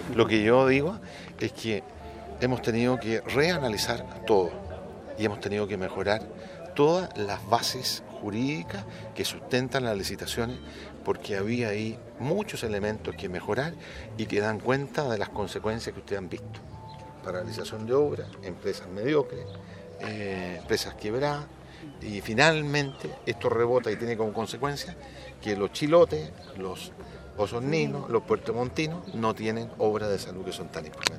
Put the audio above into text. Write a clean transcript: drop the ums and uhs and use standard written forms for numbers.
Lo que yo digo es que hemos tenido que reanalizar todo y hemos tenido que mejorar todas las bases jurídicas que sustentan las licitaciones, porque había ahí muchos elementos que mejorar y que dan cuenta de las consecuencias que ustedes han visto. Paralización de obras, empresas mediocres, empresas quebradas, y finalmente esto rebota y tiene como consecuencia que los chilotes, los osorninos, los puertomontinos no tienen obras de salud que son tan importantes.